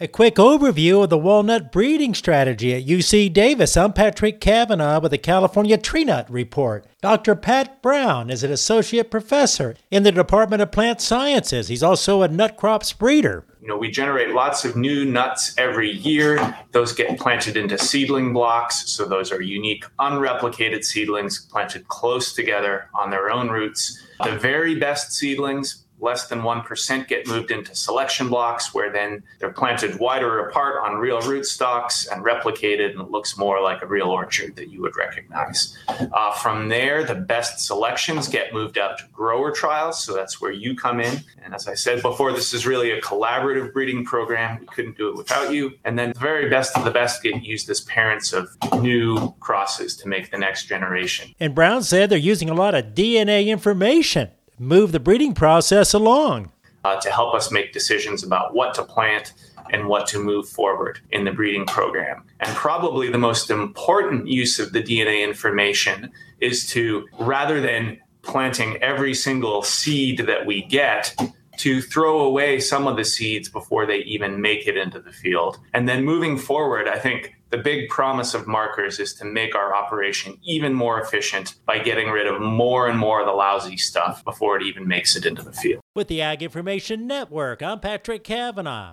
A quick overview of the walnut breeding strategy at UC Davis. I'm Patrick Cavanaugh with the California Tree Nut Report. Dr. Pat Brown is an associate professor in the Department of Plant Sciences. He's also a nut crops breeder. We generate lots of new nuts every year. Those get planted into seedling blocks. So those are unique, unreplicated seedlings planted close together on their own roots. The very best seedlings, less than 1%, get moved into selection blocks where then they're planted wider apart on real rootstocks and replicated, and it looks more like a real orchard that you would recognize. From there, the best selections get moved out to grower trials, so that's where you come in. And as I said before, this is really a collaborative breeding program. We couldn't do it without you. And then the very best of the best get used as parents of new crosses to make the next generation. And Brown said they're using a lot of DNA information to move the breeding process along. To help us make decisions about what to plant and what to move forward in the breeding program. And probably the most important use of the DNA information is to, rather than planting every single seed that we get, to throw away some of the seeds before they even make it into the field. And then moving forward, I think the big promise of markers is to make our operation even more efficient by getting rid of more and more of the lousy stuff before it even makes it into the field. With the Ag Information Network, I'm Patrick Cavanaugh.